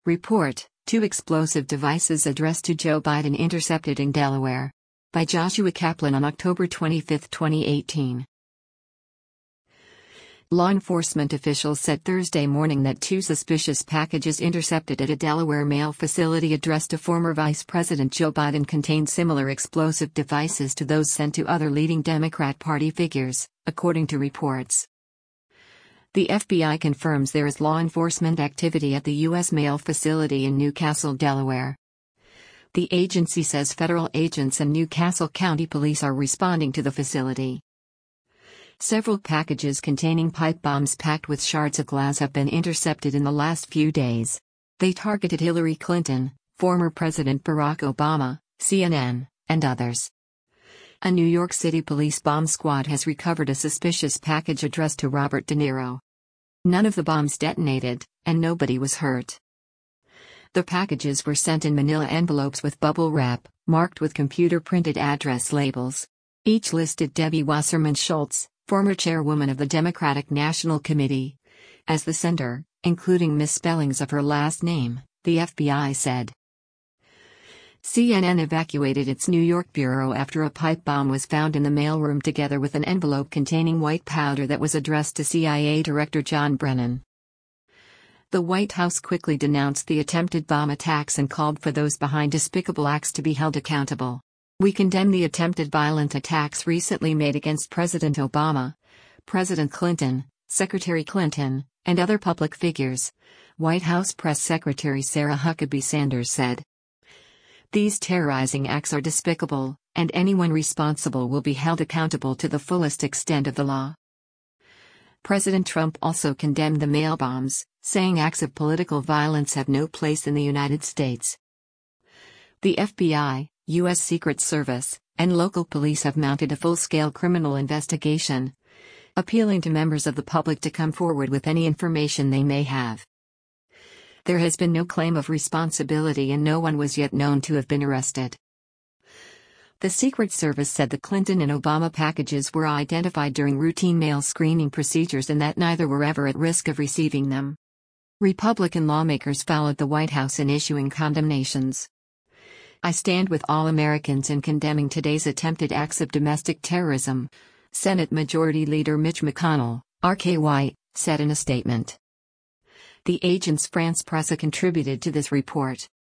Report: Two explosive devices addressed to Joe Biden intercepted in Delaware. By Joshua Kaplan on October 25, 2018. Law enforcement officials said Thursday morning that two suspicious packages intercepted at a Delaware mail facility addressed to former Vice President Joe Biden contained similar explosive devices to those sent to other leading Democrat Party figures, according to reports. The FBI confirms there is law enforcement activity at the U.S. mail facility in Newcastle, Delaware. The agency says federal agents and Newcastle County Police are responding to the facility. Several packages containing pipe bombs packed with shards of glass have been intercepted in the last few days. They targeted Hillary Clinton, former President Barack Obama, CNN, and others. A New York City police bomb squad has recovered a suspicious package addressed to Robert De Niro. None of the bombs detonated, and nobody was hurt. The packages were sent in manila envelopes with bubble wrap, marked with computer-printed address labels. Each listed Debbie Wasserman Schultz, former chairwoman of the Democratic National Committee, as the sender, including misspellings of her last name, the FBI said. CNN evacuated its New York bureau after a pipe bomb was found in the mailroom together with an envelope containing white powder that was addressed to CIA Director John Brennan. The White House quickly denounced the attempted bomb attacks and called for those behind despicable acts to be held accountable. We condemn the attempted violent attacks recently made against President Obama, President Clinton, Secretary Clinton, and other public figures, White House Press Secretary Sarah Huckabee Sanders said. These terrorizing acts are despicable, and anyone responsible will be held accountable to the fullest extent of the law. President Trump also condemned the mail bombs, saying acts of political violence have no place in the United States. The FBI, U.S. Secret Service, and local police have mounted a full-scale criminal investigation, appealing to members of the public to come forward with any information they may have. There has been no claim of responsibility and no one was yet known to have been arrested. The Secret Service said the Clinton and Obama packages were identified during routine mail screening procedures and that neither were ever at risk of receiving them. Republican lawmakers followed the White House in issuing condemnations. I stand with all Americans in condemning today's attempted acts of domestic terrorism, Senate Majority Leader Mitch McConnell, RKY, said in a statement. The Agence France Presse contributed to this report.